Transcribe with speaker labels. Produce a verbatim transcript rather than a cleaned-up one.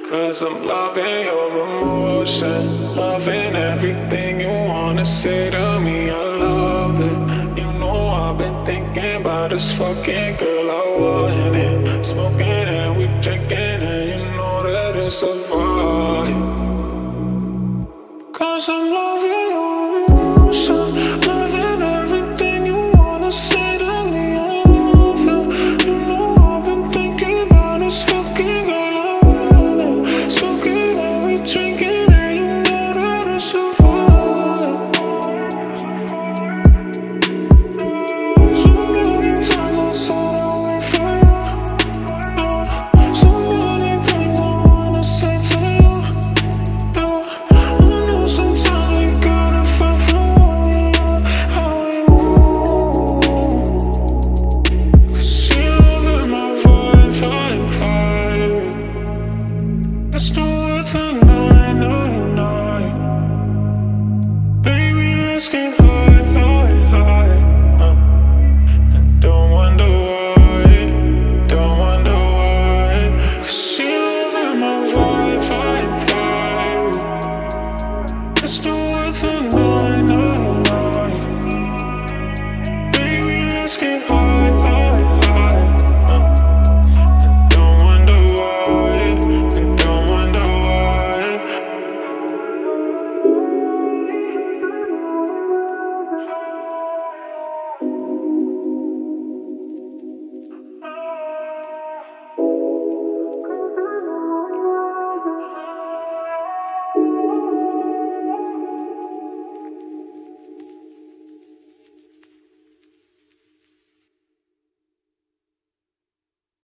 Speaker 1: Cause I'm loving your emotion, loving everything you wanna say to me. I love it. You know I've been thinking about this fucking girl. I want it. Smoking and we drinking, and you know that it's a